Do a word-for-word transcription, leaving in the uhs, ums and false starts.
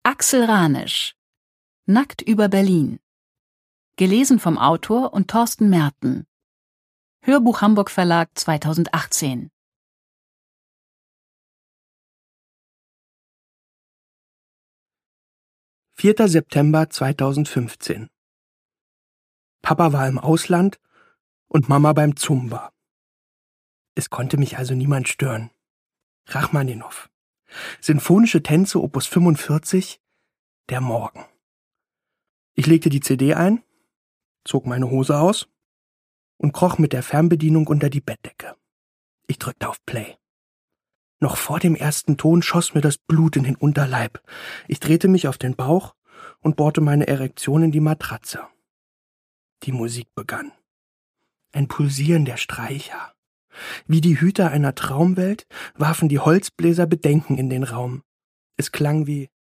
Axel Ranisch. Nackt über Berlin. Gelesen vom Autor und Thorsten Merten. Hörbuch Hamburg Verlag zweitausendachtzehn. vierter September zweitausendfünfzehn. Papa war im Ausland und Mama beim Zumba. Es konnte mich also niemand stören. Rachmaninow. Sinfonische Tänze Opus fünfundvierzig, Der Morgen. Ich legte die C D ein, zog meine Hose aus und kroch mit der Fernbedienung unter die Bettdecke. Ich drückte auf Play. Noch vor dem ersten Ton schoss mir das Blut in den Unterleib. Ich drehte mich auf den Bauch und bohrte meine Erektion in die Matratze. Die Musik begann. Ein Pulsieren der Streicher. Wie die Hüter einer Traumwelt warfen die Holzbläser Bedenken in den Raum. Es klang wie